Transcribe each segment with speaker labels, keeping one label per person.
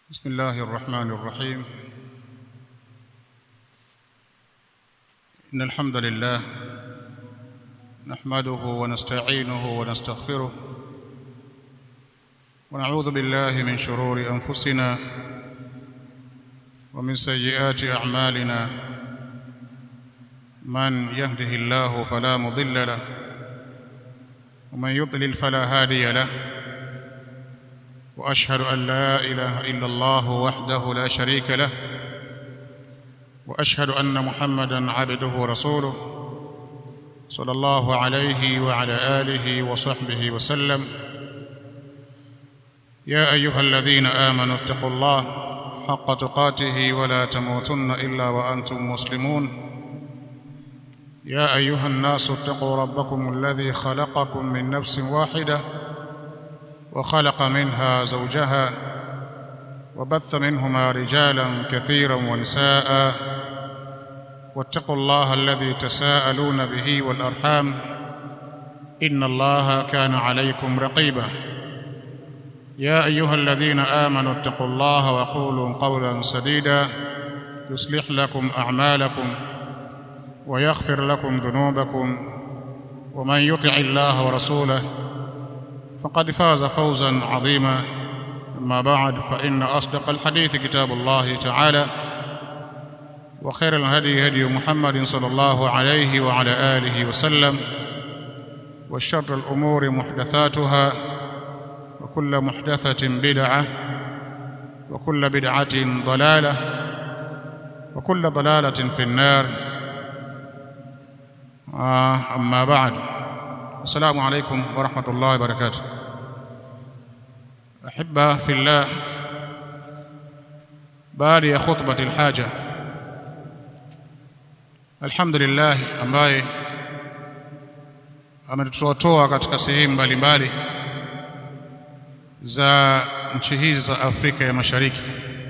Speaker 1: بسم الله الرحمن الرحيم. إن الحمد لله نحمده ونستعينه ونستغفره ونعوذ بالله من شرور أنفسنا ومن سيئات أعمالنا. من يهده الله فلا مضل له ومن يضلل فلا هادي له، وأشهد أن لا إله إلا الله وحده لا شريك له، وأشهد أن محمدًا عبده ورسوله صلى الله عليه وعلى آله وصحبه وسلم. يا أيها الذين آمنوا اتقوا الله حق تقاته ولا تموتن إلا وأنتم مسلمون. يا أيها الناس اتقوا ربكم الذي خلقكم من نفس واحدة وخلق منها زوجها وبث منهما رجالا كثيرا ونساء، واتقوا الله الذي تساءلون به والأرحام إن الله كان عليكم رقيبا. يا أيها الذين آمنوا اتقوا الله وقولوا قولا سديدا يصلح لكم أعمالكم ويغفر لكم ذنوبكم، ومن يطع الله ورسوله فقد فاز فوزا عظيما. أما بعد، فإن أصدق الحديث كتاب الله تعالى، وخير الهدي هدي محمد صلى الله عليه وعلى آله وسلم، وشر الأمور محدثاتها، وكل محدثة بدعة، وكل بدعة ضلالة، وكل ضلالة في النار. أما بعد، السلام عليكم ورحمة الله وبركاته. أحبة في الله، baada ya khutbati alhaja, alhamdulillah ambaye ametutoa katika sehemu mbalimbali za nchi hizi za Afrika ya Mashariki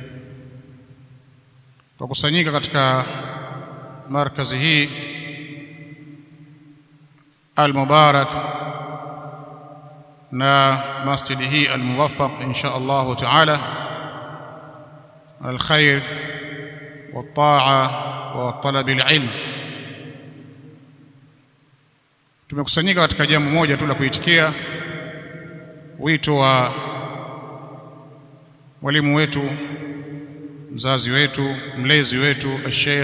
Speaker 1: kwa kusanyika katika markazi hii al-mubarak na masjidi hii al-muwaffaq insha Allah ta'ala al-khair wat-ta'a wa talab al-ilm. Tumekusanyika katika jambo moja tu la kuitikia wito wa mwalimu wetu, mzazi wetu, mlezi wetu, al-Sheikh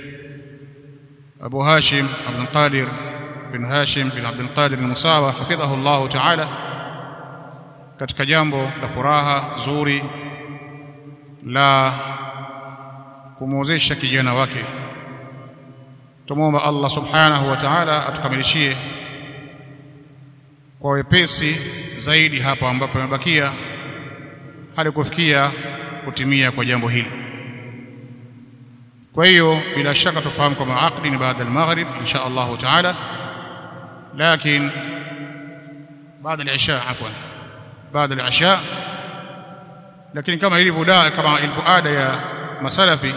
Speaker 1: Abu Hashim Abdul Qadir bin Hashim bin Abdul Qadir al-Musawa hafidhahu Allah ta'ala, katika jambo la furaha zuri la kumwozesha kijana wake. Tumuomba Allah subhanahu wa ta'ala atukamilishie kwa wepesi zaidi hapa ambapo yamebakia hadi kufikia kutimia kwa jambo hili. Kwa hiyo bila shaka tufahamu kwamba aqdi ni baada al-maghrib insha Allah ta'ala, lakini baada al-isha, afwan, baada al-isha. Lakini kama ilivyo ada ya masalafi,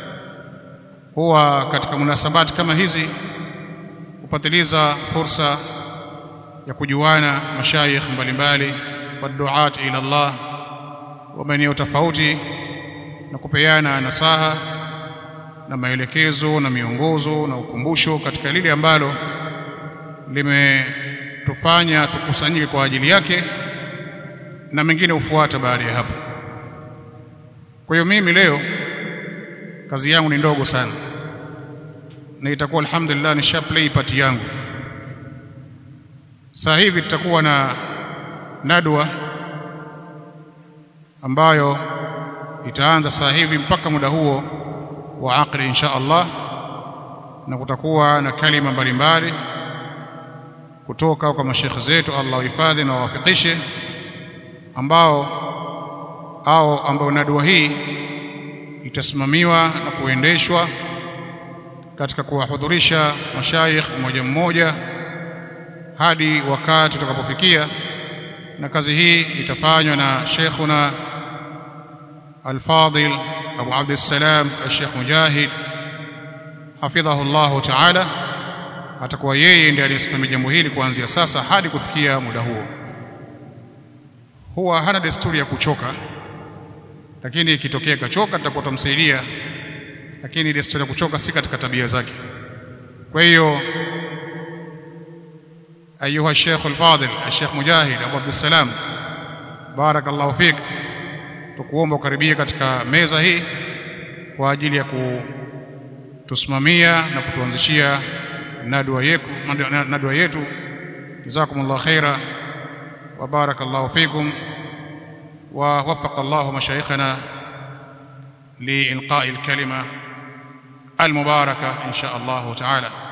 Speaker 1: huwa katika munasabati kama hizi kupatiliza fursa ya kujuana mashayikh mbalimbali wa duat ila Allah wa maeneo tofauti, na kupeana nasaha na maelekezo na miongozo na ukumbusho katika lile ambalo limetufanya tukusanyike kwa ajili yake, na mengine ufuata baada ya hapo. Kwa hiyo mimi leo kazi yangu ni ndogo sana, na itakuwa alhamdulillah nisha play part yangu. Sasa hivi tutakuwa na nadwa ambayo itaanza sasa hivi mpaka muda huo wa aqli insha Allah, na kutakuwa na kalima mbalimbali kutoka kwa mashekhe zetu, Allah wahifadhi na wawafikishe, ambao nadwa hii itasimamiwa na kuendeshwa katika kuwahudhurisha mashayikh mmoja mmoja hadi wakati tutakapofikia, na kazi hii itafanywa na Sheikhuna Al-Fadil Abu Abdissalam Al-Sheikh Mujahid hafidhahu Allah ta'ala. Atakuwa yeye ndiye aliyesimamia jambo hili kuanzia sasa hadi kufikia muda huo. Huwa hana desturi ya kuchoka, lakini ikitokea kachoka tutakuwa tumsaidia, lakini ile story ya kuchoka si katika tabia zake. Kwa hiyo ayuha Sheikh al-Fadil Sheikh Mujahid Abu Abdussalam, barakallahu fik, tukuomba ukaribie katika meza hii kwa ajili ya kutusimamia na kutuanzishia nadwa yetu. Jazakumullahu khaira wa barakallahu fikum wa waffaqa Allahu mashayikhana liilqa'i al-kalima al-mubarakah insha Allah ta'ala.